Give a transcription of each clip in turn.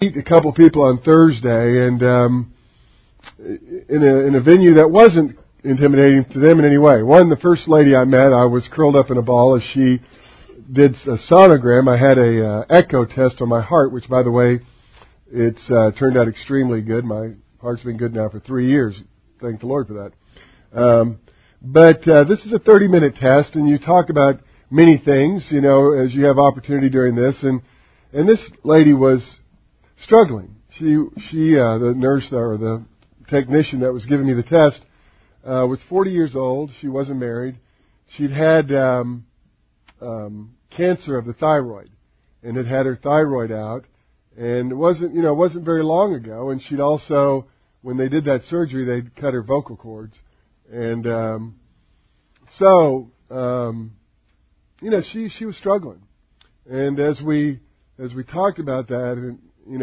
meet a couple people on Thursday, and in a venue that wasn't intimidating to them in any way. One, the first lady I met, I was curled up in a ball as she did a sonogram. I had a echo test on my heart, which, by the way, it's turned out extremely good. My heart's been good now for 3 years. Thank the Lord for that. But this is a 30-minute test, and you talk about many things, you know, as you have opportunity during this. And this lady was struggling. She the nurse or the technician that was giving me the test was 40 years old. She wasn't married. She'd had cancer of the thyroid, and had her thyroid out. And it wasn't very long ago. And she'd also, when they did that surgery, they'd cut her vocal cords. And she was struggling. And as we talked about that, and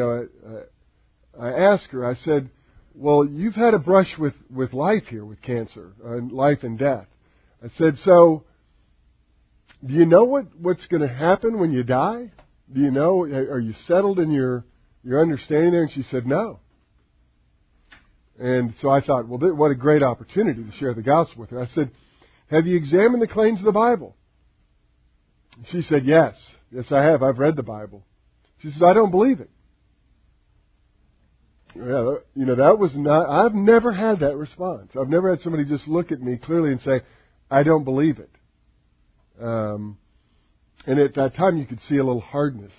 I asked her, I said, well, you've had a brush with life here, with cancer, life and death. I said, so do you know what's going to happen when you die? Do you know, are you settled in your understanding there? And she said, no. And so I thought, well, what a great opportunity to share the gospel with her. I said, have you examined the claims of the Bible? And she said, yes. Yes, I have. I've read the Bible. She says, I don't believe it. Yeah, that was not, I've never had that response. I've never had somebody just look at me clearly and say, I don't believe it. And at that time you could see a little hardness,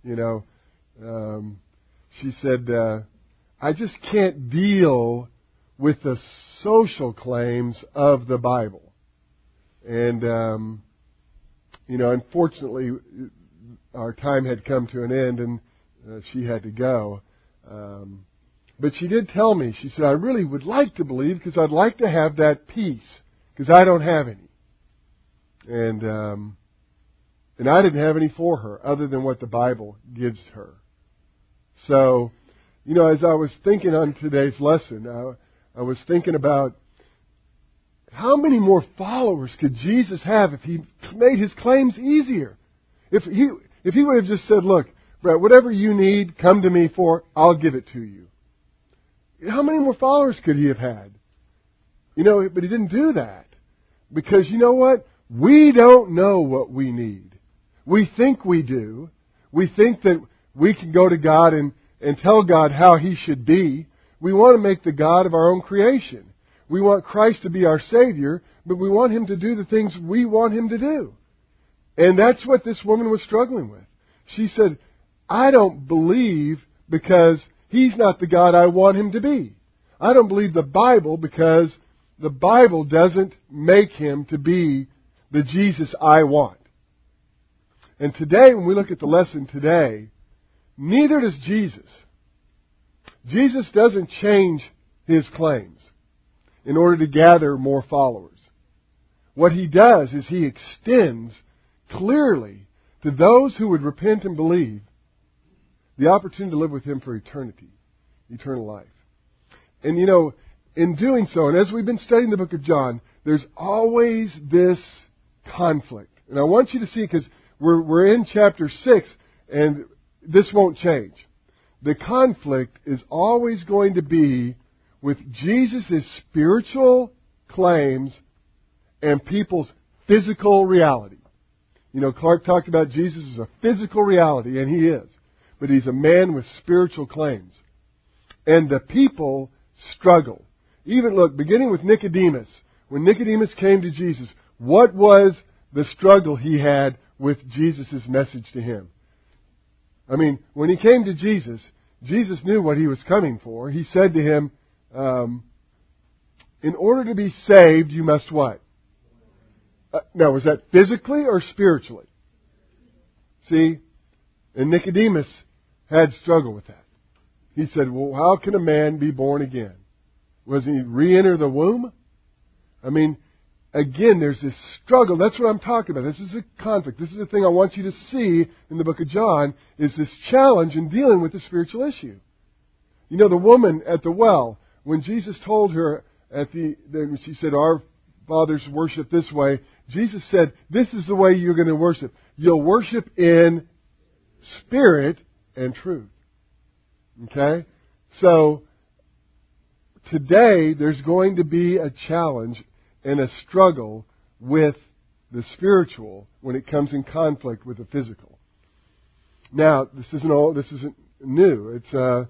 She said, I just can't deal with the social claims of the Bible. And, unfortunately, our time had come to an end and she had to go. But she did tell me, she said, I really would like to believe because I'd like to have that peace because I don't have any. And I didn't have any for her other than what the Bible gives her. So, as I was thinking on today's lesson, I was thinking about how many more followers could Jesus have if He made His claims easier? If He would have just said, look, Brett, whatever you need, come to me for, I'll give it to you. How many more followers could He have had? But He didn't do that. Because you know what? We don't know what we need. We think we do. We think that we can go to God and tell God how He should be. We want to make the God of our own creation. We want Christ to be our Savior, but we want Him to do the things we want Him to do. And that's what this woman was struggling with. She said, I don't believe because He's not the God I want Him to be. I don't believe the Bible because the Bible doesn't make Him to be the Jesus I want. And today, when we look at the lesson today, neither does Jesus. Jesus doesn't change His claims in order to gather more followers. What He does is He extends clearly to those who would repent and believe the opportunity to live with Him for eternity, eternal life. And in doing so, and as we've been studying the book of John, there's always this conflict. And I want you to see it because we're in chapter 6, and this won't change. The conflict is always going to be with Jesus' spiritual claims and people's physical reality. Clark talked about Jesus as a physical reality, and He is. But He's a man with spiritual claims. And the people struggle. Even, look, beginning with Nicodemus. When Nicodemus came to Jesus, what was the struggle he had with Jesus' message to him? I mean, when he came to Jesus, Jesus knew what He was coming for. He said to him, in order to be saved, you must what? Now, was that physically or spiritually? See? And Nicodemus had struggled with that. He said, well, how can a man be born again? Was he re-enter the womb? I mean, again, there's this struggle. That's what I'm talking about. This is a conflict. This is the thing I want you to see in the book of John, is this challenge in dealing with the spiritual issue. The woman at the well, when Jesus told her she said, our fathers worship this way, Jesus said, this is the way you're going to worship. You'll worship in spirit and truth. Okay? So, today there's going to be a challenge and a struggle with the spiritual when it comes in conflict with the physical. Now, this isn't new. It's,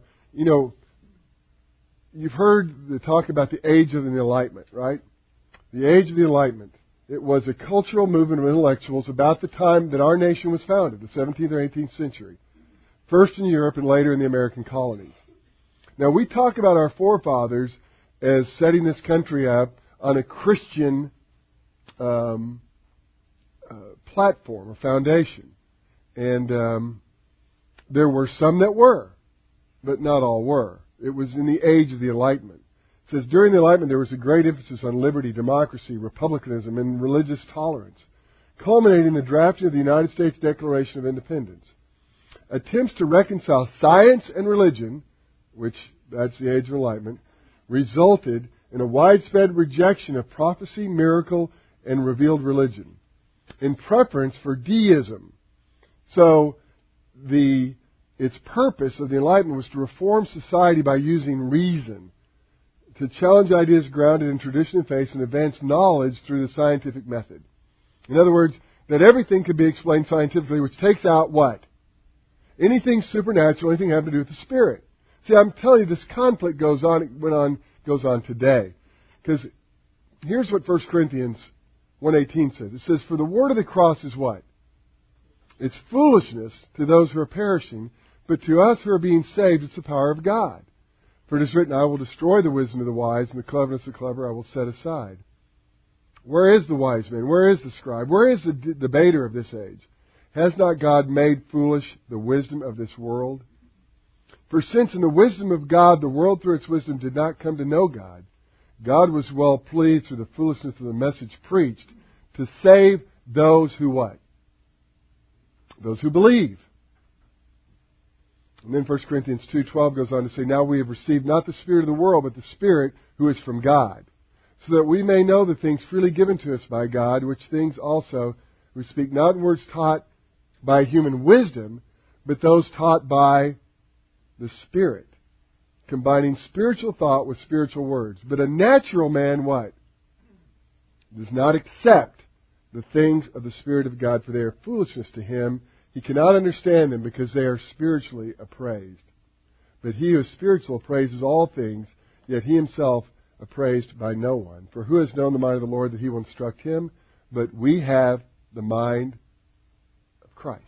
you've heard the talk about the Age of the Enlightenment, right? The Age of the Enlightenment. It was a cultural movement of intellectuals about the time that our nation was founded, the 17th or 18th century. First in Europe and later in the American colonies. Now, we talk about our forefathers as setting this country up on a Christian platform or foundation. And there were some that were, but not all were. It was in the Age of the Enlightenment. It says, during the Enlightenment there was a great emphasis on liberty, democracy, republicanism, and religious tolerance, culminating in the drafting of the United States Declaration of Independence. Attempts to reconcile science and religion, which that's the Age of Enlightenment, resulted in a widespread rejection of prophecy, miracle, and revealed religion, in preference for deism. So, its purpose of the Enlightenment was to reform society by using reason, to challenge ideas grounded in tradition and faith, and advance knowledge through the scientific method. In other words, that everything could be explained scientifically, which takes out what? Anything supernatural, anything having to do with the Spirit. See, I'm telling you, this conflict goes on today. Because here's what 1 Corinthians 1:18 says. It says, for the word of the cross is what? It's foolishness to those who are perishing, but to us who are being saved, it's the power of God. For it is written, I will destroy the wisdom of the wise, and the cleverness of the clever I will set aside. Where is the wise man? Where is the scribe? Where is the debater of this age? Has not God made foolish the wisdom of this world? For since in the wisdom of God, the world through its wisdom did not come to know God, God was well pleased through the foolishness of the message preached to save those who what? Those who believe. And then 1 Corinthians 2:12 goes on to say, now we have received not the spirit of the world, but the Spirit who is from God, so that we may know the things freely given to us by God, which things also we speak not in words taught by human wisdom, but those taught by the Spirit, combining spiritual thought with spiritual words. But a natural man, what? Does not accept the things of the Spirit of God, for they are foolishness to him. He cannot understand them because they are spiritually appraised. But he who is spiritual appraises all things, yet he himself appraised by no one. For who has known the mind of the Lord that he will instruct him? But we have the mind of Christ.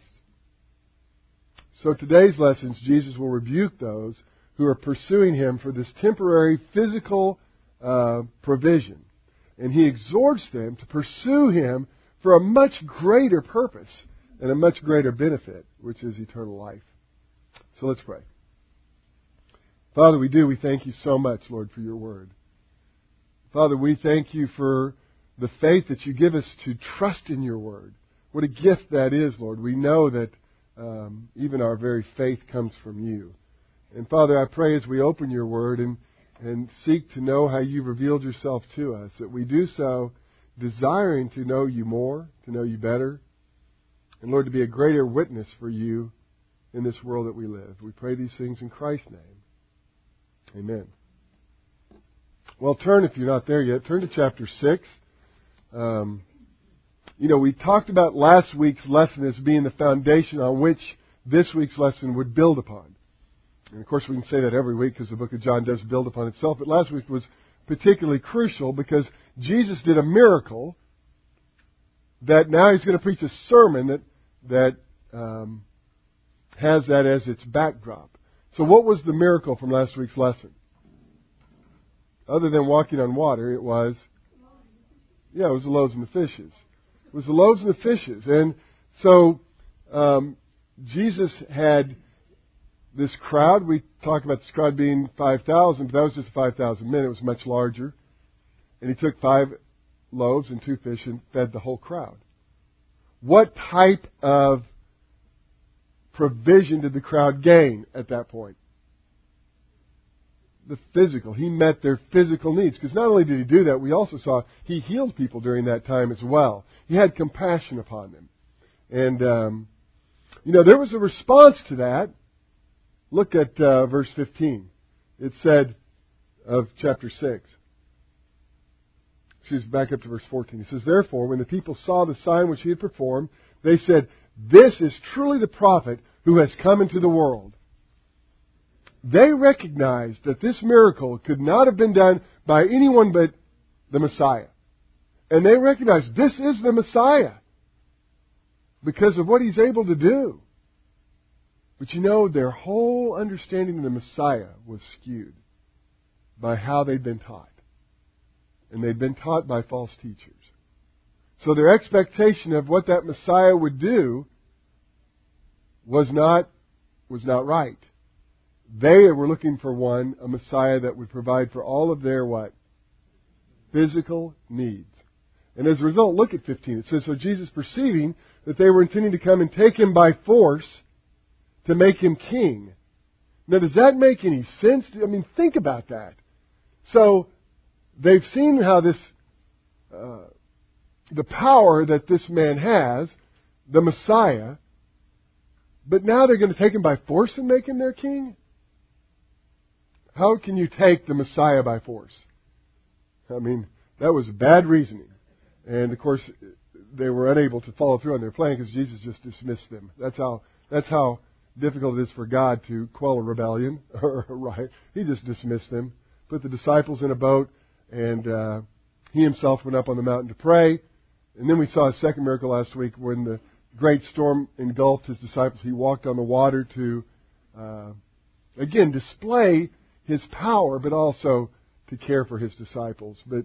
So today's lessons, Jesus will rebuke those who are pursuing him for this temporary physical provision. And he exhorts them to pursue him for a much greater purpose and a much greater benefit, which is eternal life. So let's pray. Father, we thank you so much, Lord, for your word. Father, we thank you for the faith that you give us to trust in your word. What a gift that is, Lord. We know that even our very faith comes from you. And Father, I pray as we open your word and seek to know how you've revealed yourself to us, that we do so desiring to know you more, to know you better, and Lord, to be a greater witness for you in this world that we live. We pray these things in Christ's name. Amen. Well, turn, if you're not there yet, turn to chapter 6. We talked about last week's lesson as being the foundation on which this week's lesson would build upon. And of course, we can say that every week because the book of John does build upon itself. But last week was particularly crucial because Jesus did a miracle that now he's going to preach a sermon that has that as its backdrop. So what was the miracle from last week's lesson? Other than walking on water, it was the loaves and the fishes. It was the loaves and the fishes. And so Jesus had this crowd. We talked about this crowd being 5,000, but that was just 5,000 men. It was much larger. And he took 5 loaves and 2 fish and fed the whole crowd. What type of provision did the crowd gain at that point? The physical. He met their physical needs. Because not only did he do that, we also saw he healed people during that time as well. He had compassion upon them. And, there was a response to that. Look at verse 15. It said of chapter 6. Back up to verse 14. It says, "Therefore, when the people saw the sign which he had performed, they said, 'This is truly the prophet who has come into the world.'" They recognized that this miracle could not have been done by anyone but the Messiah. And they recognized this is the Messiah because of what he's able to do. But you know, their whole understanding of the Messiah was skewed by how they'd been taught. And they'd been taught by false teachers. So their expectation of what that Messiah would do was not right. They were looking for a Messiah that would provide for all of their what? Physical needs. And as a result, look at 15. It says, "So Jesus, perceiving that they were intending to come and take him by force to make him king." Now, does that make any sense? I mean, think about that. So, they've seen how this, the power that this man has, the Messiah, but now they're going to take him by force and make him their king? How can you take the Messiah by force? I mean, that was bad reasoning. And of course, they were unable to follow through on their plan because Jesus just dismissed them. That's how difficult it is for God to quell a rebellion. Right? He just dismissed them, put the disciples in a boat, and he himself went up on the mountain to pray. And then we saw a second miracle last week when the great storm engulfed his disciples. He walked on the water to, again, display his power, but also to care for his disciples. But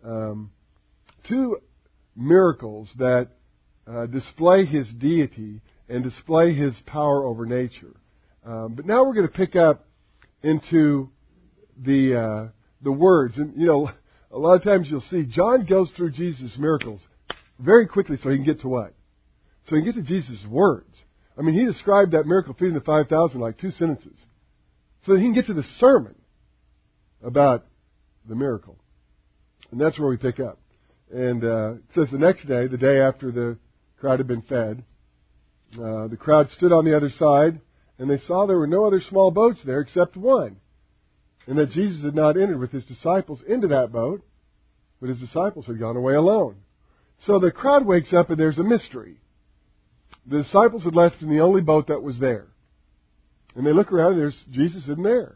two miracles that display his deity and display his power over nature. But now we're going to pick up into the words. And, you know, a lot of times you'll see John goes through Jesus' miracles very quickly so he can get to what? So he can get to Jesus' words. I mean, he described that miracle feeding the 5,000 like 2 sentences. So that he can get to the sermon about the miracle. And that's where we pick up. And it says the next day, the day after the crowd had been fed, the crowd stood on the other side, and they saw there were no other small boats there except one, and that Jesus had not entered with his disciples into that boat, but his disciples had gone away alone. So the crowd wakes up, and there's a mystery. The disciples had left in the only boat that was there. And they look around, and there's Jesus isn't there.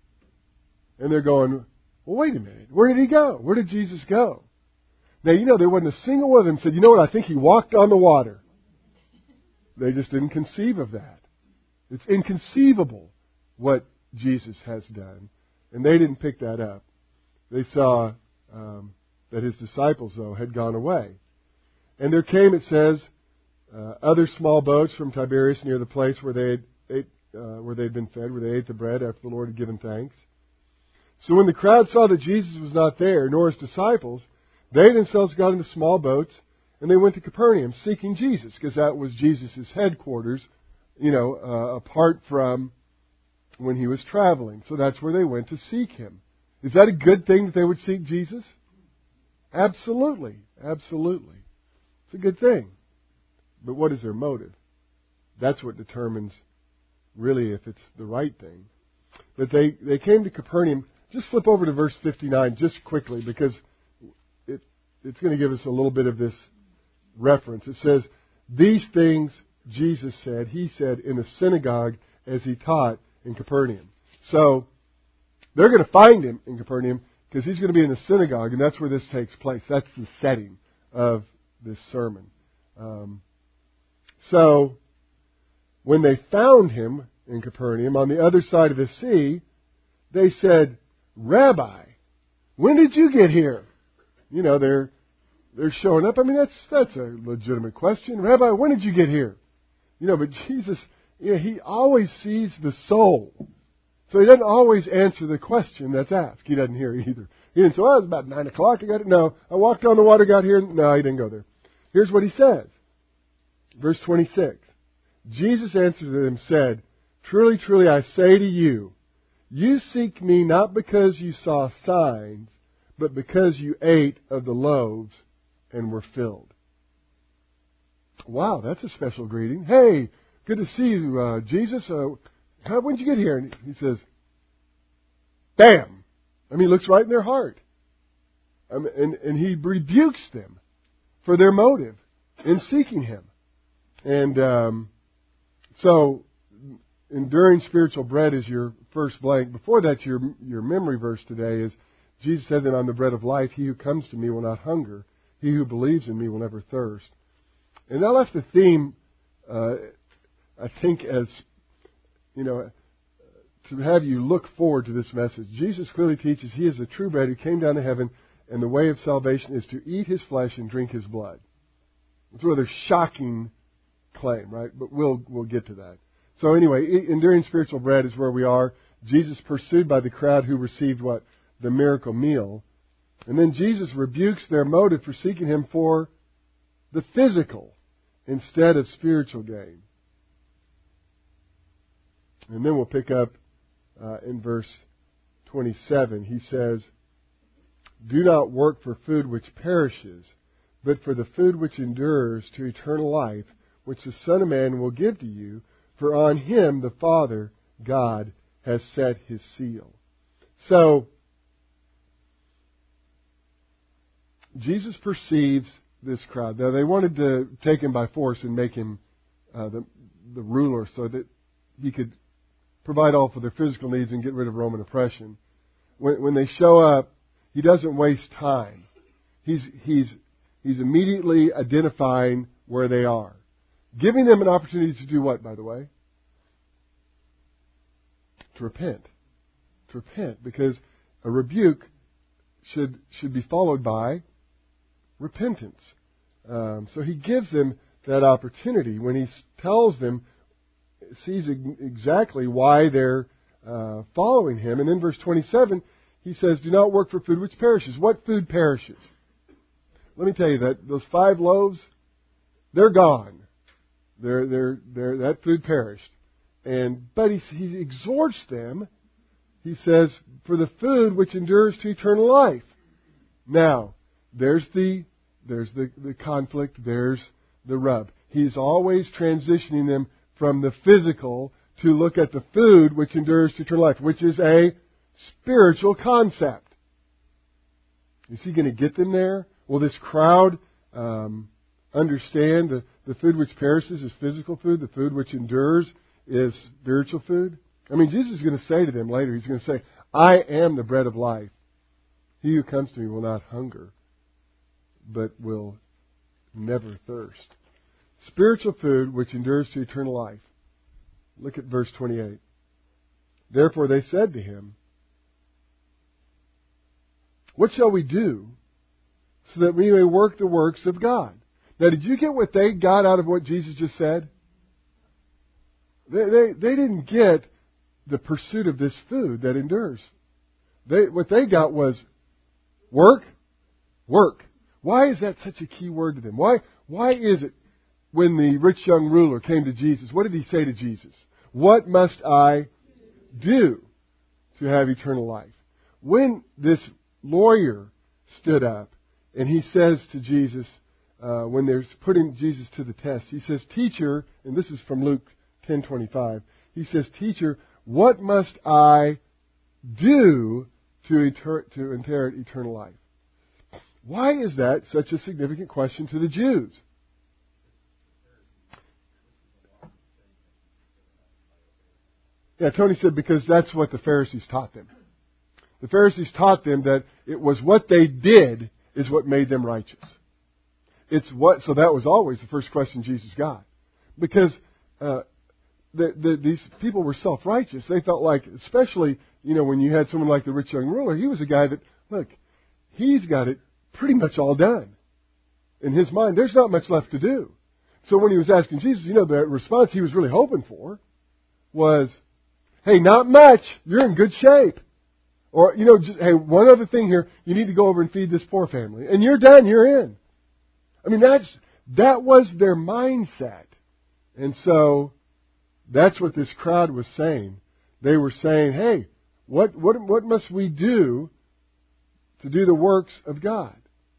And they're going, well, wait a minute. Where did he go? Where did Jesus go? Now, you know, there wasn't a single one of them said, you know what, I think he walked on the water. They just didn't conceive of that. It's inconceivable what Jesus has done. And they didn't pick that up. They saw that his disciples, though, had gone away. And there came, it says, other small boats from Tiberias near the place where they'd been fed, where they ate the bread after the Lord had given thanks. So when the crowd saw that Jesus was not there, nor his disciples, they themselves got into small boats, and they went to Capernaum seeking Jesus, because that was Jesus' headquarters, you know, apart from when he was traveling. So that's where they went to seek him. Is that a good thing that they would seek Jesus? Absolutely. Absolutely. It's a good thing. But what is their motive? That's what determines really if it's the right thing. But they came to Capernaum. Just flip over to verse 59 just quickly, because it's going to give us a little bit of this reference. It says, these things Jesus said, he said in the synagogue as he taught in Capernaum. So they're going to find him in Capernaum because he's going to be in the synagogue, and that's where this takes place. That's the setting of this sermon. So when they found him in Capernaum on the other side of the sea, they said, Rabbi, when did you get here? You know, they're showing up. I mean, that's a legitimate question. Rabbi, when did you get here? You know, but Jesus, you know, he always sees the soul. So he doesn't always answer the question that's asked. He doesn't hear either. He didn't say, well, it was about 9 o'clock. I got it. No, I walked on the water, got here. No, he didn't go there. Here's what he says. Verse 26. Jesus answered them and said, truly, truly, I say to you, you seek me not because you saw signs, but because you ate of the loaves and were filled. Wow, that's a special greeting. Hey, good to see you, Jesus. When'd you get here? And he says, bam! I mean, he looks right in their heart. And he rebukes them for their motive in seeking him. And so, enduring spiritual bread is your first blank. Before that, your memory verse today is, Jesus said that I'm the bread of life. He who comes to me will not hunger. He who believes in me will never thirst. And I left the theme, I think, as, to have you look forward to this message. Jesus clearly teaches He is the true bread who came down to heaven, and the way of salvation is to eat His flesh and drink His blood. It's a rather shocking claim, right? But we'll get to that. So anyway, enduring spiritual bread is where we are. Jesus pursued by the crowd who received what? The miracle meal. And then Jesus rebukes their motive for seeking Him for the physical instead of spiritual gain. And then we'll pick up in verse 27. He says, do not work for food which perishes, but for the food which endures to eternal life, which the Son of Man will give to you, for on Him the Father, God, has set His seal. So, Jesus perceives this crowd. Now, they wanted to take Him by force and make Him the ruler so that He could provide all for their physical needs and get rid of Roman oppression. When they show up, He doesn't waste time. He's immediately identifying where they are. Giving them an opportunity to do what, by the way? To repent. To repent. Because a rebuke should be followed by repentance. So He gives them that opportunity. When He tells them, sees exactly why they're following Him. And in verse 27, He says, do not work for food which perishes. What food perishes? Let me tell you that those 5 loaves, they're gone. That food perished. But he exhorts them. He says, for the food which endures to eternal life. Now, there's the conflict. There's the rub. He's always transitioning them from the physical to look at the food which endures to eternal life, which is a spiritual concept. Is He going to get them there? Will this crowd understand the food which perishes is physical food, the food which endures is spiritual food? I mean, Jesus is going to say to them later, He's going to say, I am the bread of life. He who comes to me will not hunger, but will never thirst. Spiritual food which endures to eternal life. Look at verse 28. Therefore they said to Him, what shall we do so that we may work the works of God? Now, did you get what they got out of what Jesus just said? They didn't get the pursuit of this food that endures. What they got was work. Why is that such a key word to them? Why is it when the rich young ruler came to Jesus, what did he say to Jesus? What must I do to have eternal life? When this lawyer stood up and he says to Jesus, when they're putting Jesus to the test, he says, Teacher, and this is from Luke 10:25, he says, Teacher, what must I do to inherit eternal life? Why is that such a significant question to the Jews? Yeah, Tony said because that's what the Pharisees taught them. The Pharisees taught them that it was what they did is what made them righteous. So that was always the first question Jesus got. Because these people were self-righteous. They felt like, especially, when you had someone like the rich young ruler, he was a guy that, look, he's got it pretty much all done. In his mind, there's not much left to do. So when he was asking Jesus, the response he was really hoping for was, hey, not much. You're in good shape. Or, just, hey, one other thing here. You need to go over and feed this poor family. And you're done. You're in. I mean, that was their mindset. And so that's what this crowd was saying. They were saying, hey, what must we do to do the works of God?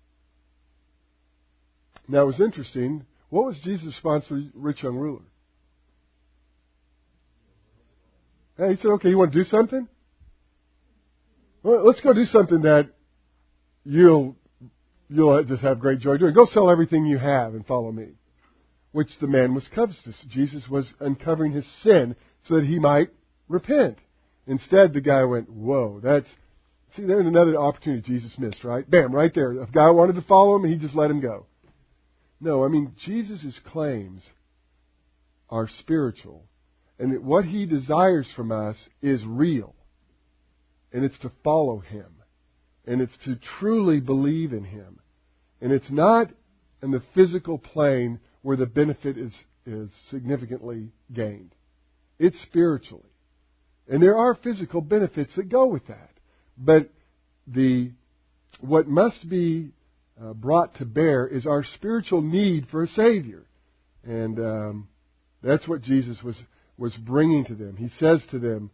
Now, it was interesting. What was Jesus' response to the rich young ruler? And he said, okay, you want to do something? Well, let's go do something that you'll just have great joy doing. Go sell everything you have and follow me. Which the man was covetous. Jesus was uncovering his sin so that he might repent. Instead, the guy went, whoa, see, there's another opportunity Jesus missed, right? Bam, right there. If a guy wanted to follow him, he just let him go. No, I mean, Jesus' claims are spiritual. And that what he desires from us is real. And it's to follow him. And it's to truly believe in him. And it's not in the physical plane where the benefit is significantly gained. It's spiritually. And there are physical benefits that go with that. But what must be brought to bear is our spiritual need for a Savior. And that's what Jesus was bringing to them. He says to them,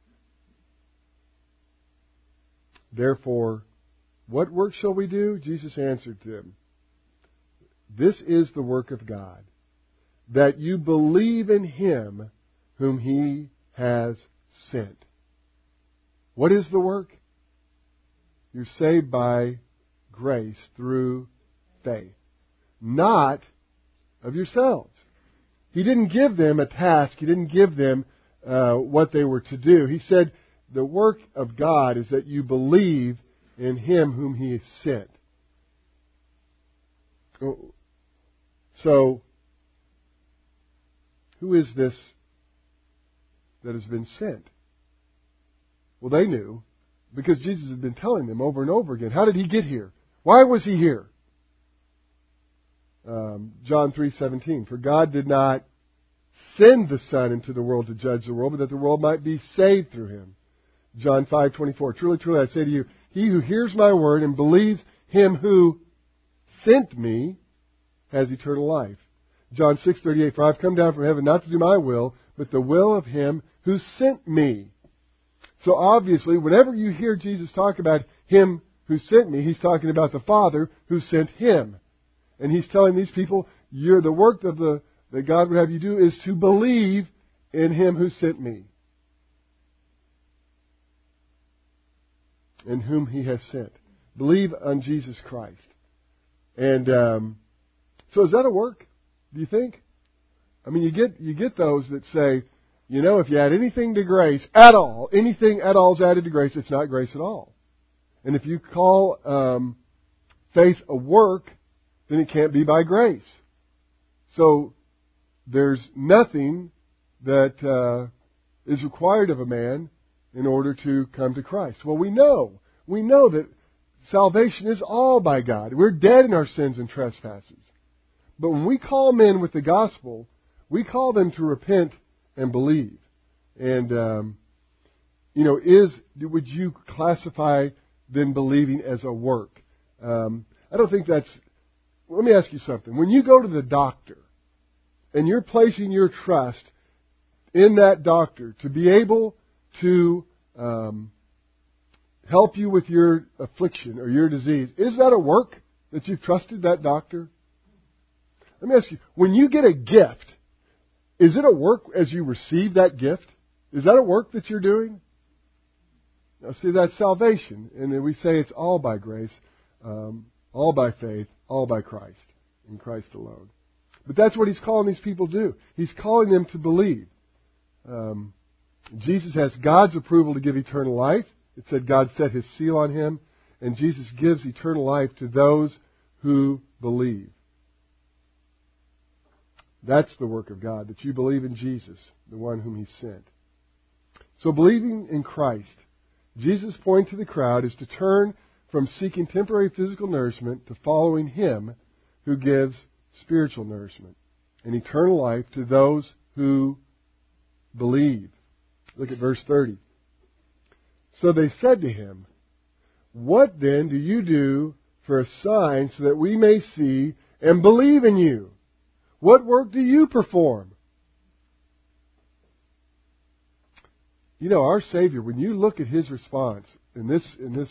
therefore, what work shall we do? Jesus answered them, this is the work of God, that you believe in Him whom He has sent. What is the work? You're saved by grace through faith, not of yourselves. He didn't give them a task. He didn't give them what they were to do. He said the work of God is that you believe in Him whom He has sent. So, who is this that has been sent? Well, they knew, because Jesus had been telling them over and over again. How did He get here? Why was He here? John 3:17. For God did not send the Son into the world to judge the world, but that the world might be saved through Him. John 5:24. Truly, truly, I say to you, he who hears my word and believes Him who sent me has eternal life. John 6:38. For I have come down from heaven not to do my will, but the will of Him who sent me. So obviously, whenever you hear Jesus talk about Him who sent me, He's talking about the Father who sent Him. And He's telling these people, the work that God would have you do is to believe in Him who sent me, in whom He has sent. Believe on Jesus Christ. And so is that a work, do you think? I mean, you get those that say, if you add anything to grace at all, anything at all is added to grace, it's not grace at all. And if you call faith a work, then it can't be by grace. So there's nothing that is required of a man in order to come to Christ. Well, we know that salvation is all by God. We're dead in our sins and trespasses. But when we call men with the gospel, we call them to repent and believe. And, would you classify then believing as a work? I don't think that's... Let me ask you something. When you go to the doctor and you're placing your trust in that doctor to be able to help you with your affliction or your disease, is that a work that you've trusted that doctor? Let me ask you, when you get a gift, is it a work as you receive that gift? Is that a work that you're doing? Now, see, that's salvation. And then we say it's all by grace, all by faith, all by Christ, in Christ alone. But that's what He's calling these people to do. He's calling them to believe. Jesus has God's approval to give eternal life. It said God set His seal on Him. And Jesus gives eternal life to those who believe. That's the work of God, that you believe in Jesus, the one whom He sent. So believing in Christ, Jesus' point to the crowd is to turn from seeking temporary physical nourishment to following Him who gives spiritual nourishment and eternal life to those who believe. Look at verse 30. So they said to Him, what then do you do for a sign so that we may see and believe in you? What work do you perform? Our Savior, when you look at His response in this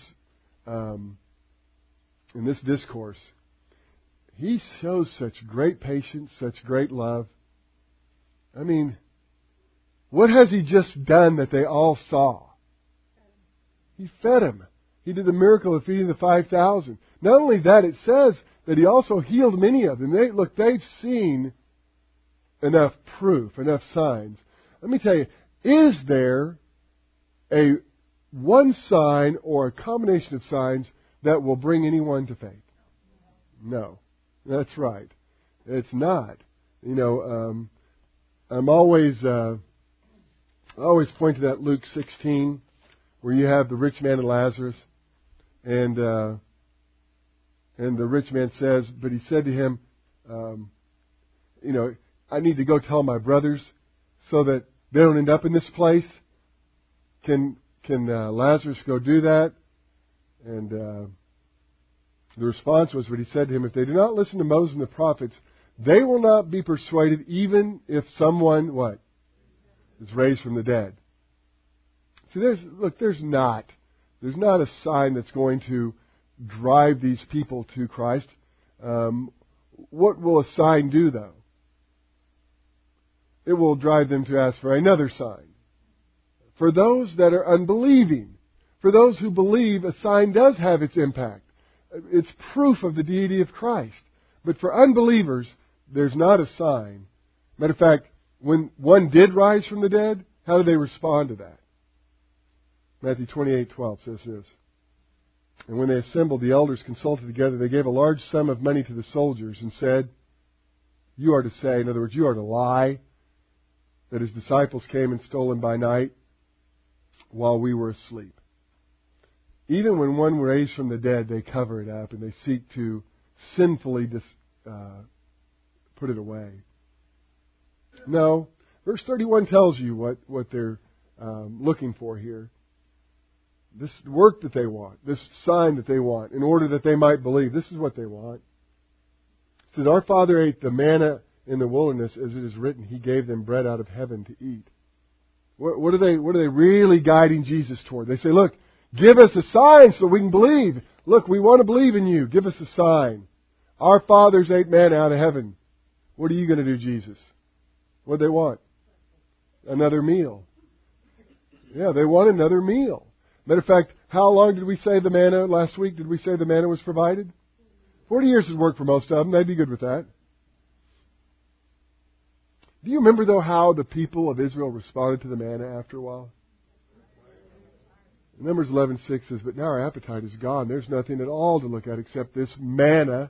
discourse, He shows such great patience, such great love. I mean, What has He just done that they all saw? He fed them. He did the miracle of feeding the 5,000. Not only that, it says that He also healed many of them. They've seen enough proof, enough signs. Let me tell you, is there a one sign or a combination of signs that will bring anyone to faith? No. That's right. It's not. I'm always point to that Luke 16 where you have the rich man and Lazarus, and the rich man says, but he said to him, I need to go tell my brothers so that they don't end up in this place. Can Lazarus go do that? And the response was, what he said to him, if they do not listen to Moses and the prophets, they will not be persuaded even if someone, is raised from the dead. See, there's not a sign that's going to drive these people to Christ. What will a sign do, though? It will drive them to ask for another sign. For those that are unbelieving, for those who believe, a sign does have its impact. It's proof of the deity of Christ. But for unbelievers, there's not a sign. Matter of fact, when one did rise from the dead, how did they respond to that? Matthew 28:12 says this. And when they assembled, the elders consulted together. They gave a large sum of money to the soldiers and said, you are to say, in other words, you are to lie, that His disciples came and stole Him by night while we were asleep. Even when one raised from the dead, they cover it up and they seek to sinfully put it away. No, verse 31 tells you what they're looking for here. This work that they want, this sign that they want, in order that they might believe. This is what they want. It says, our father ate the manna in the wilderness, as it is written, He gave them bread out of heaven to eat. What are they really guiding Jesus toward? They say, look, give us a sign so we can believe. Look, we want to believe in You. Give us a sign. Our fathers ate manna out of heaven. What are you going to do, Jesus? What do they want? Another meal. Yeah, they want another meal. Matter of fact, how long did we say the manna last week? Did we say the manna was provided? 40 years has worked for most of them. They'd be good with that. Do you remember, though, how the people of Israel responded to the manna after a while? Numbers 11:6 says, but now our appetite is gone. There's nothing at all to look at except this manna.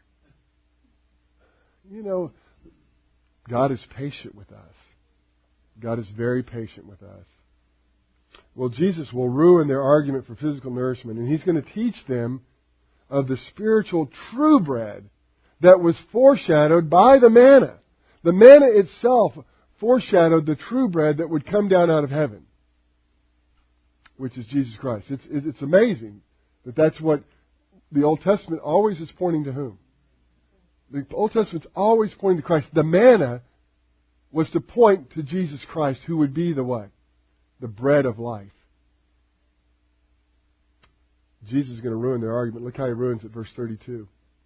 God is patient with us. God is very patient with us. Well, Jesus will ruin their argument for physical nourishment, and He's going to teach them of the spiritual true bread that was foreshadowed by the manna. The manna itself foreshadowed the true bread that would come down out of heaven, which is Jesus Christ. It's amazing that that's what the Old Testament always is pointing to whom? The Old Testament's always pointing to Christ. The manna was to point to Jesus Christ, who would be the what? The bread of life. Jesus is going to ruin their argument. Look how He ruins it, verse 32.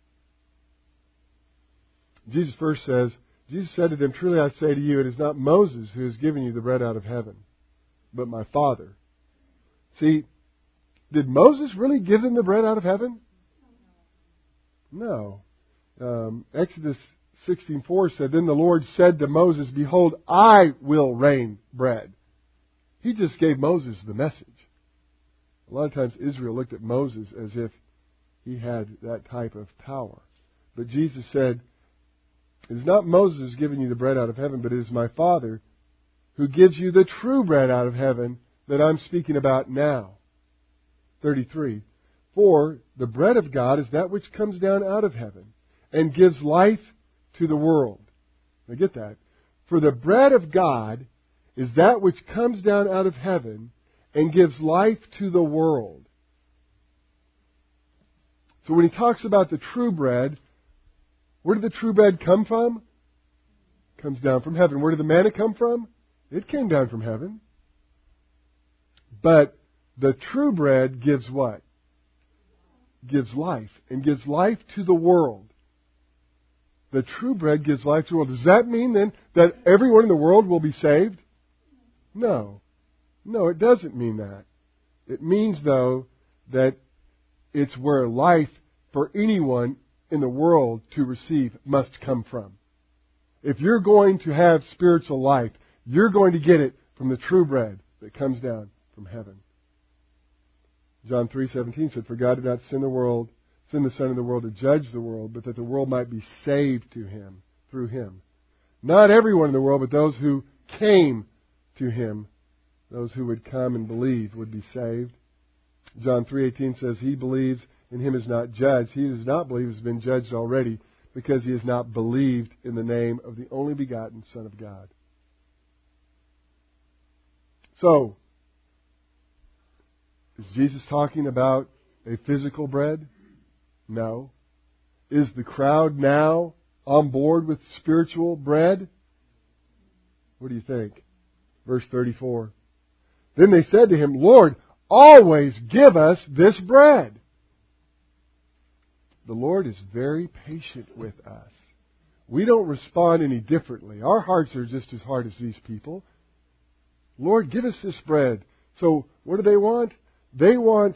Jesus first says, Jesus said to them, truly I say to you, it is not Moses who has given you the bread out of heaven, but my Father. See, did Moses really give them the bread out of heaven? No. Exodus 16:4 said, then the Lord said to Moses, behold, I will rain bread. He just gave Moses the message. A lot of times Israel looked at Moses as if he had that type of power. But Jesus said, it is not Moses who has given you the bread out of heaven, but it is my Father who gives you the true bread out of heaven that I'm speaking about now. 33. For the bread of God is that which comes down out of heaven and gives life to the world. Now get that. For the bread of God is that which comes down out of heaven and gives life to the world. So when He talks about the true bread, where did the true bread come from? It comes down from heaven. Where did the manna come from? It came down from heaven. But the true bread gives what? Gives life. And gives life to the world. The true bread gives life to the world. Does that mean then that everyone in the world will be saved? No. No, it doesn't mean that. It means, though, that it's where life for anyone in the world to receive must come from. If you're going to have spiritual life, you're going to get it from the true bread that comes down from heaven. John 3:17 said, "For God did not send the Son of the world to judge the world, but that the world might be saved through Him. Not everyone in the world, but those who came to Him, those who would come and believe would be saved." John 3:18 says, "He believes in Him is not judged. He who does not believe has been judged already, because he has not believed in the name of the only begotten Son of God." So, is Jesus talking about a physical bread? No. Is the crowd now on board with spiritual bread? What do you think? Verse 34. "Then they said to Him, 'Lord, always give us this bread.'" The Lord is very patient with us. We don't respond any differently. Our hearts are just as hard as these people. "Lord, give us this bread." So, what do they want? They want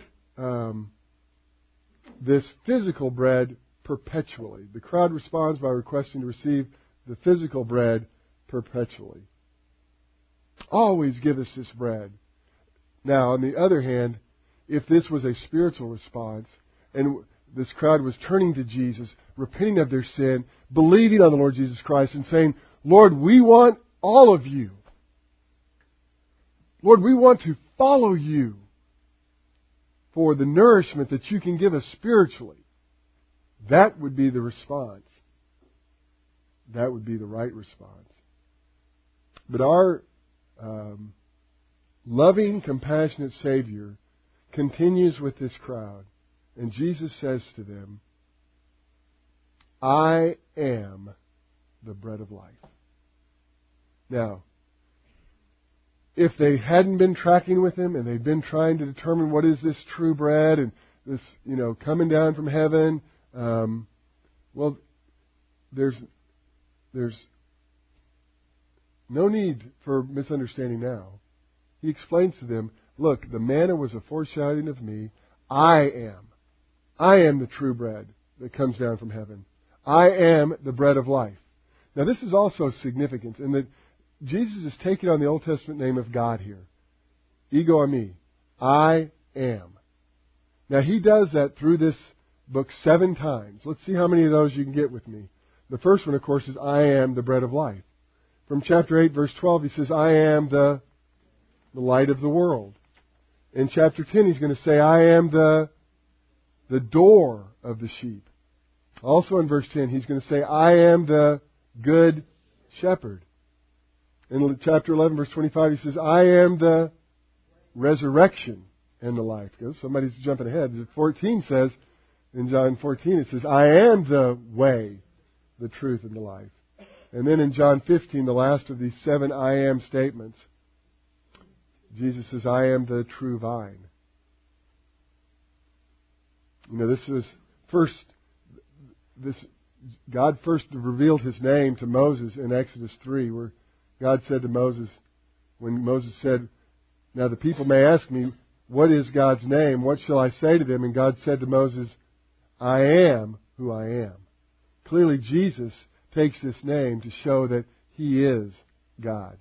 this physical bread perpetually. The crowd responds by requesting to receive the physical bread perpetually. "Always give us this bread." Now, on the other hand, if this was a spiritual response, and this crowd was turning to Jesus, repenting of their sin, believing on the Lord Jesus Christ, and saying, "Lord, we want all of you. Lord, we want to follow you for the nourishment that you can give us spiritually," that would be the response. That would be the right response. But our loving, compassionate Savior continues with this crowd. And Jesus says to them, "I am the bread of life." Now, if they hadn't been tracking with Him and they'd been trying to determine what is this true bread and this, coming down from heaven, well, there's no need for misunderstanding now. He explains to them, "Look, the manna was a foreshadowing of me. I am the true bread that comes down from heaven. I am the bread of life." Now, this is also significant in that Jesus is taking on the Old Testament name of God here. Ego eimi. I am. Now, He does that through this book 7 times. Let's see how many of those you can get with me. The first one, of course, is "I am the bread of life." From chapter 8, verse 12, He says, "I am the light of the world." In chapter 10, He's going to say, "I am the door of the sheep." Also in verse 10, He's going to say, "I am the good shepherd." In chapter 11, verse 25, He says, "I am the resurrection and the life." Somebody's jumping ahead. 14 says, in John 14, it says, "I am the way, the truth, and the life." And then in John 15, the last of these 7 "I am" statements, Jesus says, "I am the true vine." This is God first revealed His name to Moses in Exodus 3, where God said to Moses, when Moses said, "Now the people may ask me, what is God's name? What shall I say to them?" And God said to Moses, "I am who I am." Clearly, Jesus takes this name to show that He is God.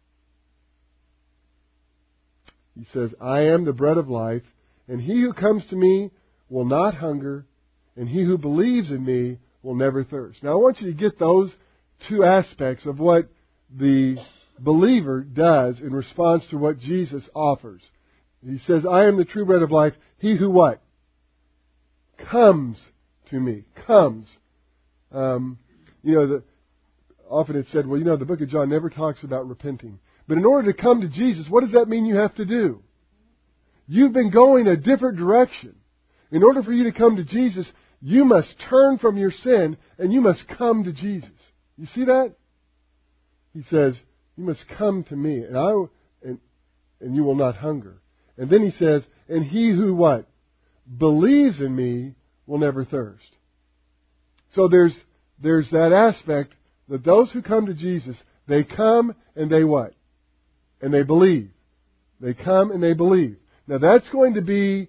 He says, "I am the bread of life, and he who comes to me will not hunger, and he who believes in me will never thirst." Now, I want you to get those 2 aspects of what the believer does in response to what Jesus offers. He says, "I am the true bread of life. He who" what? "Comes to me." Comes. Often it's said, well, the book of John never talks about repenting. But in order to come to Jesus, what does that mean you have to do? You've been going a different direction. In order for you to come to Jesus, you must turn from your sin and you must come to Jesus. You see that? He says, "You must come to me, and you will not hunger." And then He says, "And he who" what? "Believes in me will never thirst." So there's that aspect that those who come to Jesus, they come and they what? and they believe. They come and they believe. Now that's going to be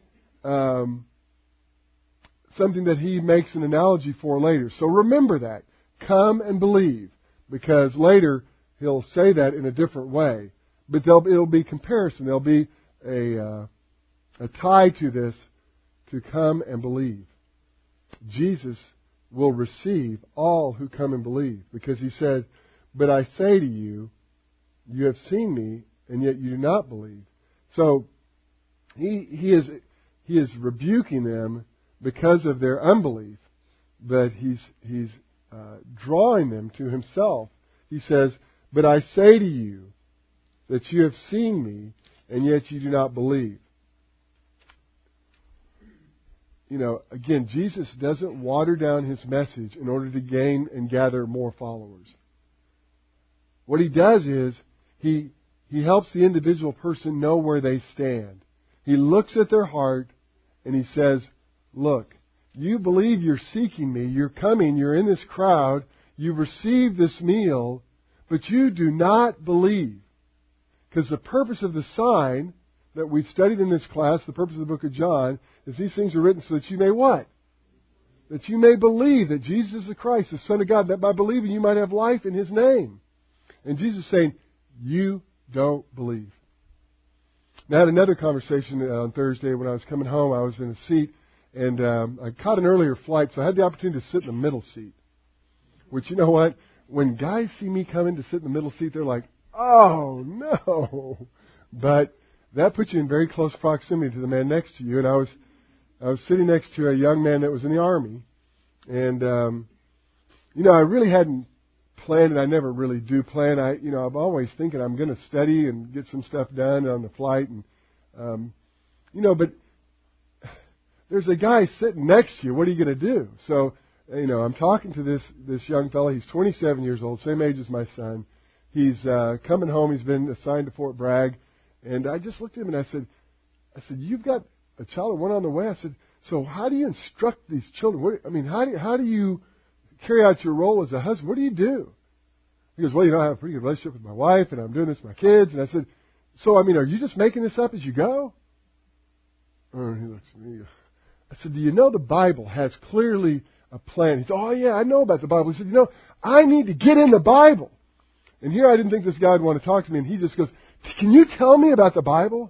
something that he makes an analogy for later. So remember that. Come and believe. Because later he'll say that in a different way. But it'll be comparison. There'll be a tie to this, to come and believe. Jesus will receive all who come and believe. Because he said, but I say to you, you have seen me, and yet you do not believe. So he is rebuking them because of their unbelief, but he's drawing them to himself. He says, but I say to you that you have seen me, and yet you do not believe. You know, again, Jesus doesn't water down his message in order to gain and gather more followers. What he does is he helps the individual person know where they stand. He looks at their heart and he says, look, you believe you're seeking me, you're coming, you're in this crowd, you've received this meal, but you do not believe. Because the purpose of the sign that we've studied in this class, the purpose of the book of John, is these things are written so that you may what? That you may believe that Jesus is the Christ, the Son of God, that by believing you might have life in His name. And Jesus is saying, you don't believe. Now, I had another conversation on Thursday when I was coming home. I was in a seat, and I caught an earlier flight, so I had the opportunity to sit in the middle seat. Which, you know what? When guys see me coming to sit in the middle seat, they're like, oh, no. But that puts you in very close proximity to the man next to you. And I was sitting next to a young man that was in the Army. And, I really hadn't planned, and I never really do plan. I'm always thinking I'm going to study and get some stuff done on the flight. And, but there's a guy sitting next to you. What are you going to do? So, I'm talking to this young fellow. He's 27 years old, same age as my son. He's coming home. He's been assigned to Fort Bragg. And I just looked at him and I said, you've got a child and one on the way. I said, so how do you instruct these children? How do you carry out your role as a husband? What do you do? He goes, well, I have a pretty good relationship with my wife, and I'm doing this with my kids. And I said, so, are you just making this up as you go? And he looks at me. I said, do you know the Bible has clearly a plan? He said, oh, yeah, I know about the Bible. He said, I need to get in the Bible. And here I didn't think this guy would want to talk to me, and he just goes, can you tell me about the Bible?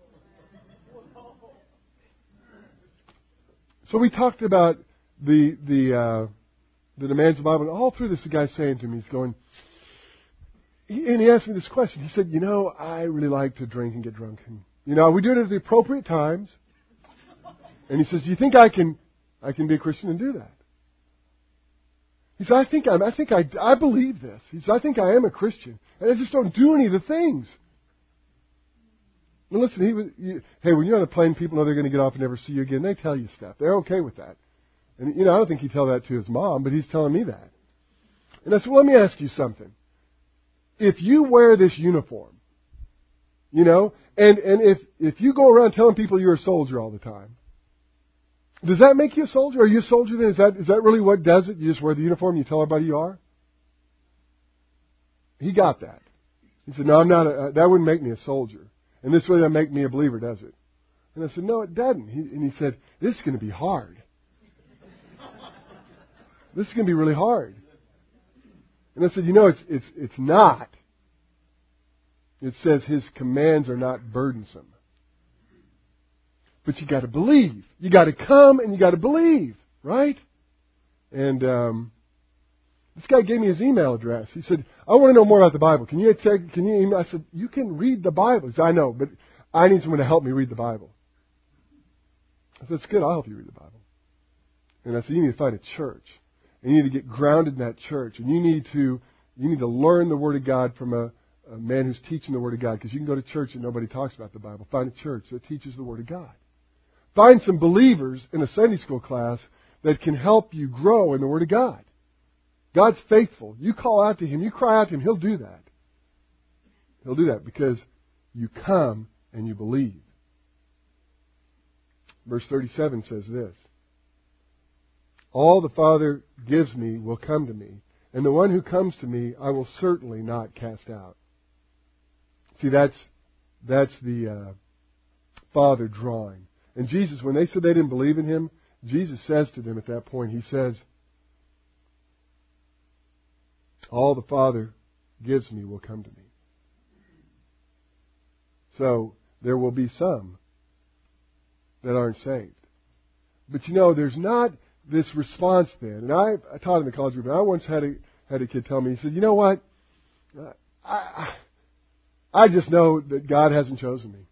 So we talked about the demands of the Bible. And all through this, the guy's saying to me, he's going, and he asked me this question. He said, I really like to drink and get drunk. And, we do it at the appropriate times. And he says, do you think I can be a Christian and do that? He said, I believe this. He said, I think I am a Christian. And I just don't do any of the things. Now listen, when you're on a plane, people know they're going to get off and never see you again. They tell you stuff. They're okay with that. And, I don't think he'd tell that to his mom, but he's telling me that. And I said, well, let me ask you something. If you wear this uniform, and if you go around telling people you're a soldier all the time, does that make you a soldier? Are you a soldier then? Is that really what does it? You just wear the uniform and you tell everybody you are? He got that. He said, no, I'm not. That wouldn't make me a soldier. And this really doesn't make me a believer, does it? And I said, no, it doesn't. And he said, this is going to be hard. This is going to be really hard. And I said, it's not. It says His commands are not burdensome. But you got to believe. You got to come and you got to believe, right? And this guy gave me his email address. He said, I want to know more about the Bible. Can you email? I said, you can read the Bible. He said, I know, but I need someone to help me read the Bible. I said, it's good. I'll help you read the Bible. And I said, you need to find a church. And you need to get grounded in that church. And you need to learn the Word of God from a man who's teaching the Word of God. Because you can go to church and nobody talks about the Bible. Find a church that teaches the Word of God. Find some believers in a Sunday school class that can help you grow in the Word of God. God's faithful. You call out to Him. You cry out to Him. He'll do that. He'll do that because you come and you believe. Verse 37 says this. All the Father gives me will come to me, and the one who comes to me I will certainly not cast out. See, that's the Father drawing. And Jesus, when they said they didn't believe in Him, Jesus says to them at that point, He says, all the Father gives me will come to me. So there will be some that aren't saved. But there's not this response then. And I taught in the college group, and I once had a kid tell me, he said, you know what? I just know that God hasn't chosen me.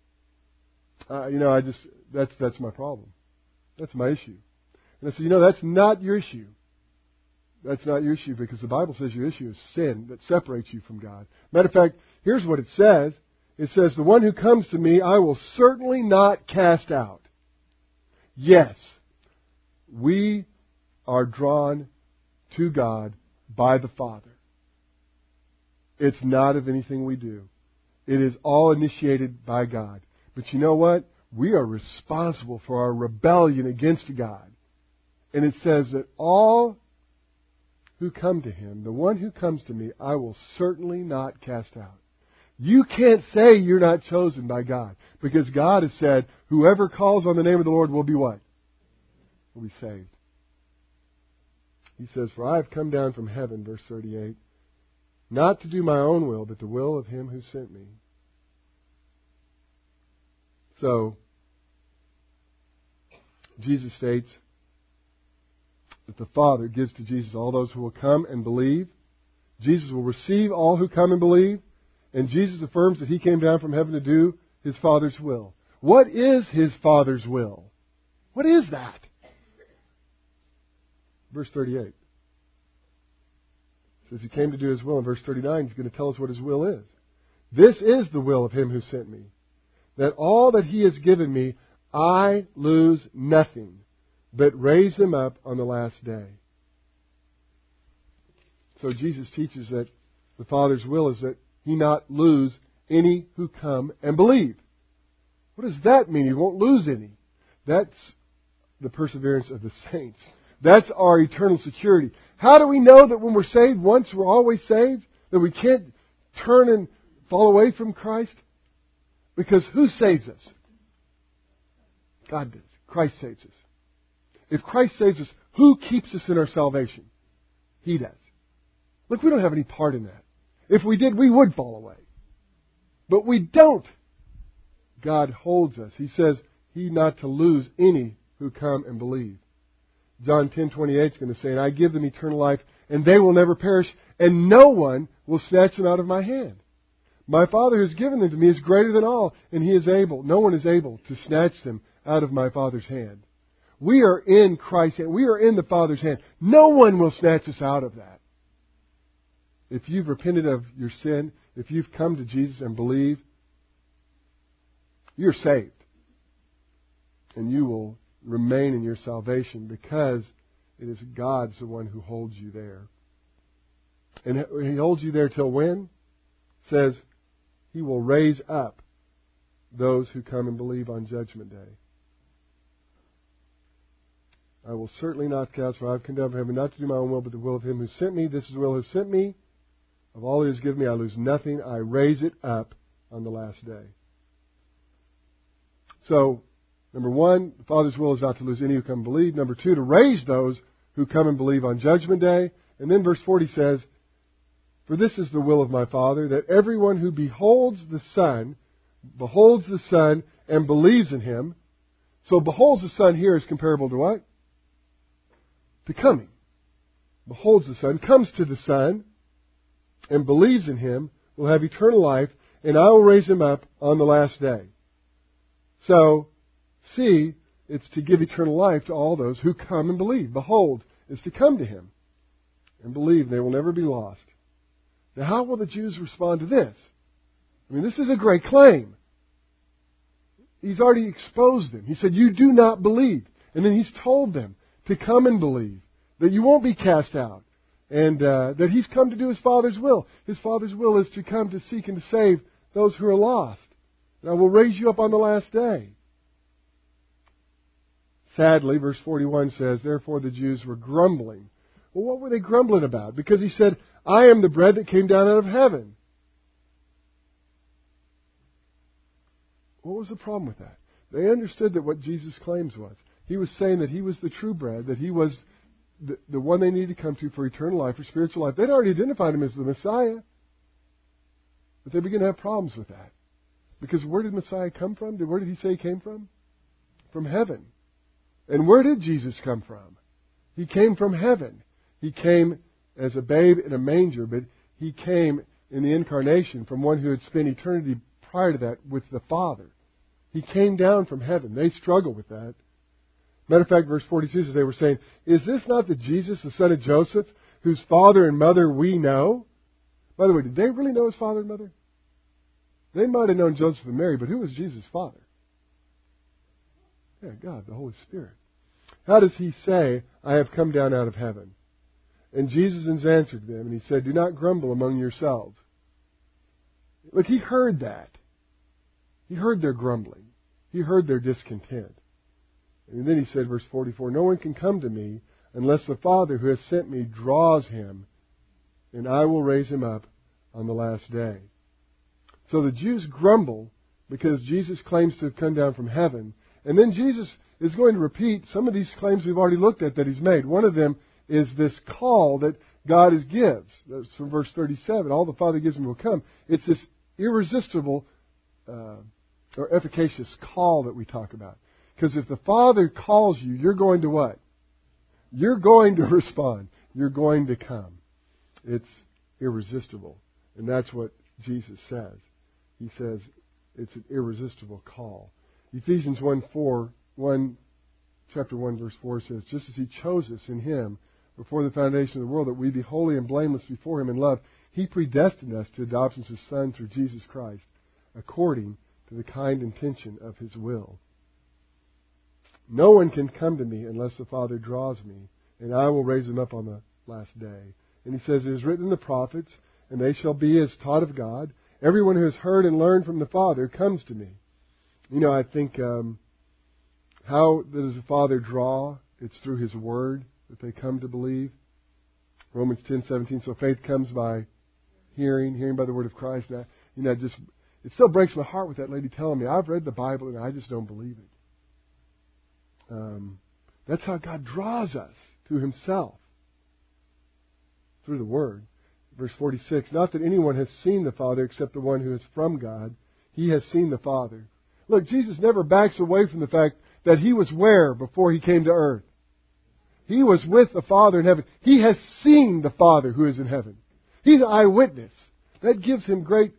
That's my problem. That's my issue. And I said, that's not your issue. That's not your issue, because the Bible says your issue is sin that separates you from God. Matter of fact, here's what it says. It says, the one who comes to me, I will certainly not cast out. Yes, we are drawn to God by the Father. It's not of anything we do. It is all initiated by God. But you know what? We are responsible for our rebellion against God. And it says that all who come to Him, the one who comes to me, I will certainly not cast out. You can't say you're not chosen by God, because God has said, whoever calls on the name of the Lord will be what? Will be saved. He says, for I have come down from heaven, verse 38, not to do my own will, but the will of Him who sent me. So, Jesus states that the Father gives to Jesus all those who will come and believe. Jesus will receive all who come and believe. And Jesus affirms that He came down from heaven to do His Father's will. What is His Father's will? What is that? Verse 38. Says He came to do His will. In verse 39, He's going to tell us what His will is. This is the will of Him who sent me, that all that He has given me, I lose nothing, but raise them up on the last day. So Jesus teaches that the Father's will is that He not lose any who come and believe. What does that mean? He won't lose any. That's the perseverance of the saints. That's our eternal security. How do we know that when we're saved once, we're always saved? That we can't turn and fall away from Christ? Because who saves us? God does. Christ saves us. If Christ saves us, who keeps us in our salvation? He does. Look, we don't have any part in that. If we did, we would fall away. But we don't. God holds us. He says He not to lose any who come and believe. John 10:28 is going to say, and I give them eternal life, and they will never perish, and no one will snatch them out of my hand. My Father who has given them to me is greater than all, and He is able, no one is able to snatch them out of my Father's hand. We are in Christ's hand. We are in the Father's hand. No one will snatch us out of that. If you've repented of your sin, if you've come to Jesus and believe, you're saved. And you will remain in your salvation because it is God's the one who holds you there. And He holds you there till when? It says He will raise up those who come and believe on Judgment Day. I will certainly not cast, for I have come down from heaven not to do my own will, but the will of Him who sent me. This is the will who sent me. Of all He has given me, I lose nothing. I raise it up on the last day. So, number one, the Father's will is not to lose any who come and believe. Number two, to raise those who come and believe on Judgment Day. And then verse 40 says, for this is the will of my Father, that everyone who beholds the Son and believes in Him. So beholds the Son here is comparable to what? To coming. Beholds the Son, comes to the Son, and believes in Him, will have eternal life, and I will raise him up on the last day. So, see, it's to give eternal life to all those who come and believe. Behold is to come to Him and believe. They will never be lost. Now, how will the Jews respond to this? I mean, this is a great claim. He's already exposed them. He said, you do not believe. And then He's told them to come and believe, that you won't be cast out, and that He's come to do His Father's will. His Father's will is to come to seek and to save those who are lost. And I will raise you up on the last day. Sadly, verse 41 says, therefore the Jews were grumbling. Well, what were they grumbling about? Because He said, I am the bread that came down out of heaven. What was the problem with that? They understood that what Jesus' claims was. He was saying that He was the true bread, that He was the one they needed to come to for eternal life, for spiritual life. They'd already identified Him as the Messiah. But they began to have problems with that. Because where did Messiah come from? Where did He say He came from? From heaven. And where did Jesus come from? He came from heaven. He came as a babe in a manger, but He came in the incarnation from one who had spent eternity prior to that with the Father. He came down from heaven. They struggle with that. Matter of fact, verse 42 says they were saying, "Is this not the Jesus, the son of Joseph, whose father and mother we know?" By the way, did they really know His father and mother? They might have known Joseph and Mary, but who was Jesus' father? Yeah, God, the Holy Spirit. How does He say, "I have come down out of heaven"? And Jesus answered them, and He said, "Do not grumble among yourselves." Look, He heard that. He heard their grumbling. He heard their discontent. And then He said, verse 44, "No one can come to me unless the Father who has sent me draws him, and I will raise him up on the last day." So the Jews grumble because Jesus claims to have come down from heaven. And then Jesus is going to repeat some of these claims we've already looked at that He's made. One of them is this call that God gives. That's from verse 37. All the Father gives Him will come. It's this irresistible or efficacious call that we talk about. Because if the Father calls you, you're going to what? You're going to respond. You're going to come. It's irresistible. And that's what Jesus says. He says it's an irresistible call. Ephesians chapter 1, verse 4 says, "Just as He chose us in Him before the foundation of the world, that we be holy and blameless before Him in love, He predestined us to adoption as His Son through Jesus Christ, according to the kind intention of His will." No one can come to me unless the Father draws me, and I will raise him up on the last day. And He says, "It is written in the prophets, and they shall be as taught of God. Everyone who has heard and learned from the Father comes to me." You know, I think how does the Father draw? It's through His Word that they come to believe. Romans 10:17. So faith comes by hearing by the Word of Christ. And it still breaks my heart with that lady telling me, "I've read the Bible and I just don't believe it." That's how God draws us to Himself, through the Word. Verse 46, "Not that anyone has seen the Father except the one who is from God. He has seen the Father." Look, Jesus never backs away from the fact that He was where before He came to earth? He was with the Father in heaven. He has seen the Father who is in heaven. He's an eyewitness. That gives Him great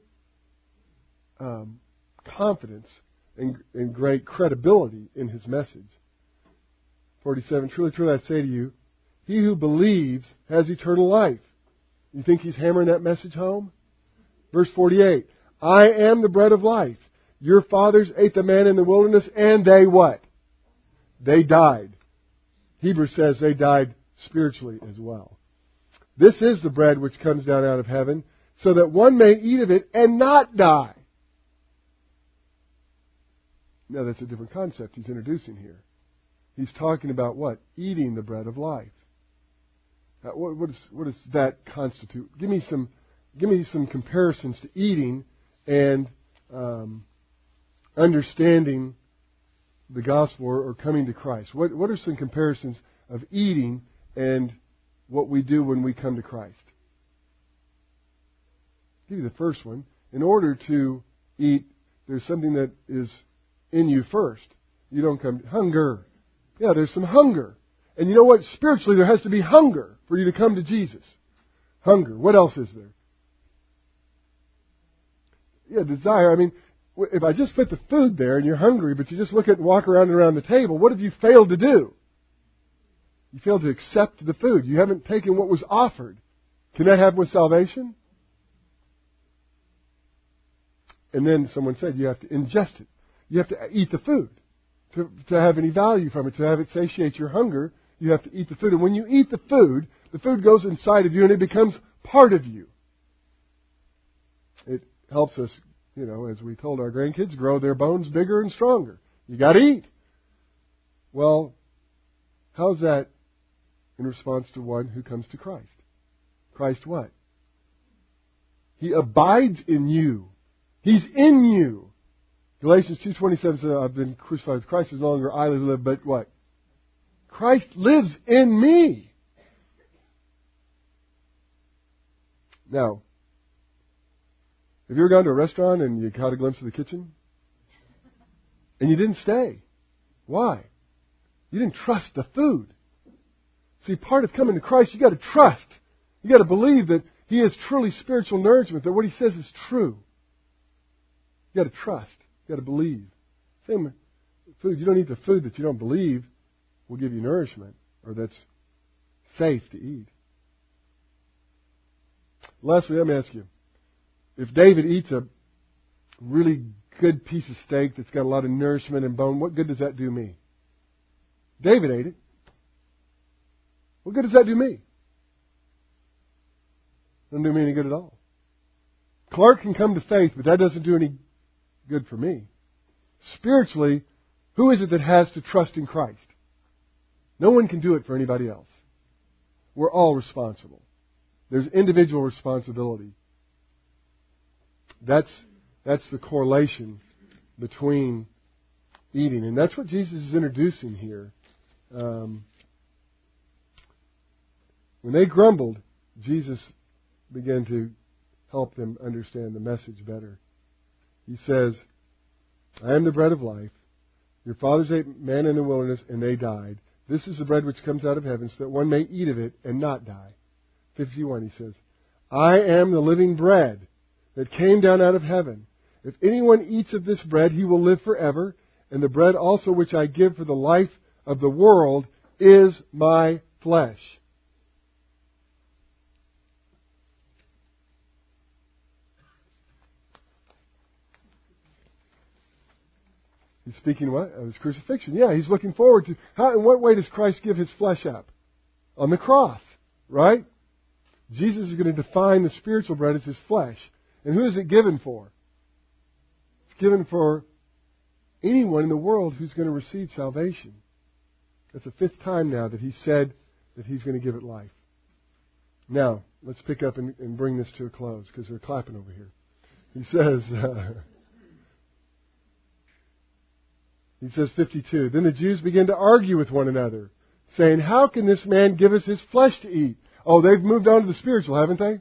confidence and great credibility in His message. 47, "Truly, truly, I say to you, he who believes has eternal life." You think He's hammering that message home? Verse 48, "I am the bread of life. Your fathers ate the manna in the wilderness, and they" what? They died. Hebrews says they died spiritually as well. "This is the bread which comes down out of heaven, so that one may eat of it and not die." Now that's a different concept He's introducing here. He's talking about what? Eating the bread of life. What does that constitute? Give me some comparisons to eating and understanding the gospel or coming to Christ. What are some comparisons of eating and what we do when we come to Christ? I'll give you the first one. In order to eat, there's something that is in you first. You don't come hunger. Yeah, there's some hunger. And you know what? Spiritually, there has to be hunger for you to come to Jesus. Hunger. What else is there? Yeah, desire. I mean, if I just put the food there and you're hungry, but you just look at and walk around and around the table, what have you failed to do? You failed to accept the food. You haven't taken what was offered. Can that happen with salvation? And then someone said you have to ingest it. You have to eat the food. To have any value from it, to have it satiate your hunger, you have to eat the food. And when you eat the food goes inside of you and it becomes part of you. It helps us, as we told our grandkids, grow their bones bigger and stronger. You got to eat. Well, how's that in response to one who comes to Christ? Christ what? He abides in you. He's in you. Galatians 2:27 says, I've been crucified with Christ, is no longer I who live, but what? Christ lives in me. Now, have you ever gone to a restaurant and you caught a glimpse of the kitchen? And you didn't stay. Why? You didn't trust the food. See, part of coming to Christ, you got to trust. You got to believe that He is truly spiritual nourishment, that what He says is true. You got to trust. You got to believe. Same with food. You don't eat the food that you don't believe will give you nourishment or that's safe to eat. Lastly, let me ask you. If David eats a really good piece of steak that's got a lot of nourishment and bone, what good does that do me? David ate it. What good does that do me? Doesn't do me any good at all. Clark can come to faith, but that doesn't do any good for me. Spiritually, who is it that has to trust in Christ? No one can do it for anybody else. We're all responsible. There's individual responsibility. That's the correlation between eating. And that's what Jesus is introducing here. When they grumbled, Jesus began to help them understand the message better. He says, I am the bread of life. Your fathers ate manna in the wilderness, and they died. This is the bread which comes out of heaven, so that one may eat of it and not die. 51, he says, I am the living bread that came down out of heaven. If anyone eats of this bread, he will live forever. And the bread also which I give for the life of the world is my flesh. He's speaking what? Of His crucifixion. Yeah, He's looking forward to... In what way does Christ give His flesh up? On the cross, right? Jesus is going to define the spiritual bread as His flesh. And who is it given for? It's given for anyone in the world who's going to receive salvation. That's the 5th time now that He said that He's going to give it life. Now, let's pick up and bring this to a close, because they're clapping over here. He says, 52, Then the Jews began to argue with one another, saying, How can this man give us his flesh to eat? Oh, they've moved on to the spiritual, haven't they?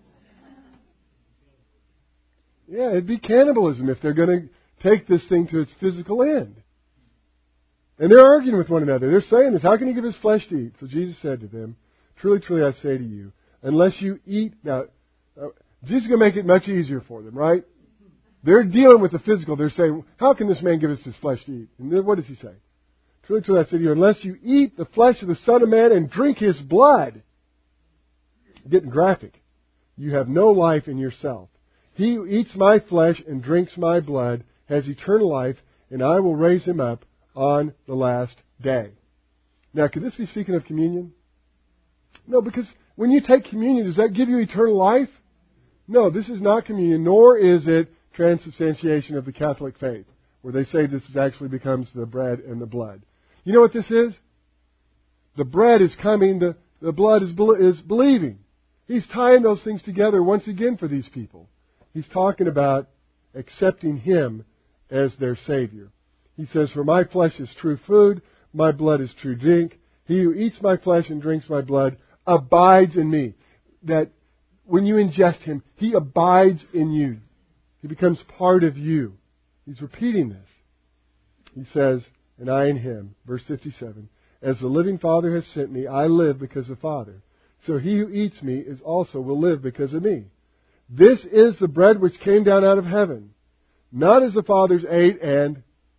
Yeah, it'd be cannibalism if they're going to take this thing to its physical end. And they're arguing with one another. They're saying this, how can He give His flesh to eat? So Jesus said to them, Truly, truly, I say to you, unless you eat... Now, Jesus is going to make it much easier for them, right? They're dealing with the physical. They're saying, how can this man give us his flesh to eat? And then what does He say? Truly, truly, I say to you, unless you eat the flesh of the Son of Man and drink His blood, getting graphic, you have no life in yourself. He who eats my flesh and drinks my blood has eternal life, and I will raise him up on the last day. Now, could this be speaking of communion? No, because when you take communion, does that give you eternal life? No, this is not communion, nor is it transubstantiation of the Catholic faith, where they say this actually becomes the bread and the blood. You know what this is? The bread is coming, the blood is believing. He's tying those things together once again for these people. He's talking about accepting Him as their Savior. He says, For my flesh is true food, my blood is true drink. He who eats my flesh and drinks my blood abides in me. That when you ingest Him, He abides in you. He becomes part of you. He's repeating this. He says, and I in Him. Verse 57, As the living Father has sent me, I live because of the Father. So he who eats me is also will live because of me. This is the bread which came down out of heaven, not as the fathers ate and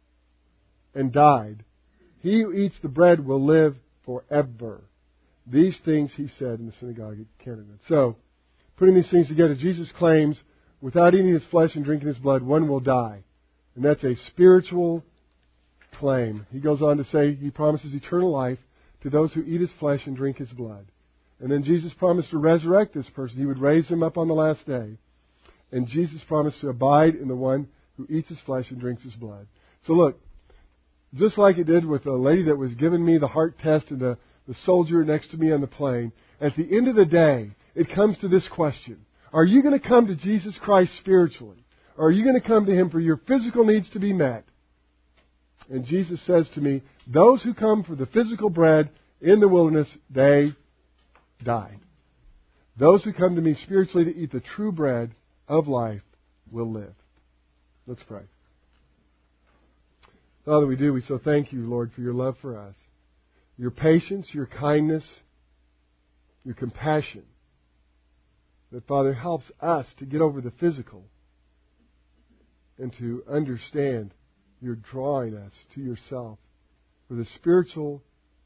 died. He who eats the bread will live forever. These things He said in the synagogue at Cana. So, putting these things together, Jesus claims, without eating His flesh and drinking His blood, one will die. And that's a spiritual claim. He goes on to say He promises eternal life to those who eat His flesh and drink His blood. And then Jesus promised to resurrect this person. He would raise him up on the last day. And Jesus promised to abide in the one who eats His flesh and drinks His blood. So look, just like it did with the lady that was giving me the heart test and the soldier next to me on the plane, at the end of the day, it comes to this question. Are you going to come to Jesus Christ spiritually? Or are you going to come to Him for your physical needs to be met? And Jesus says to me, those who come for the physical bread in the wilderness, they died. Those who come to me spiritually to eat the true bread of life will live. Let's pray. Father, we so thank you, Lord, for your love for us, your patience, your kindness, your compassion. That, Father, helps us to get over the physical and to understand you're drawing us to yourself for the spiritual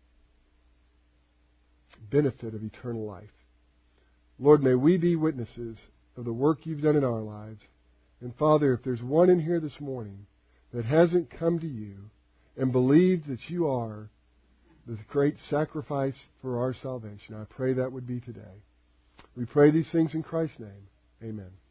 benefit of eternal life. Lord, may we be witnesses of the work you've done in our lives. And Father, if there's one in here this morning that hasn't come to you and believed that you are the great sacrifice for our salvation, I pray that would be today. We pray these things in Christ's name. Amen.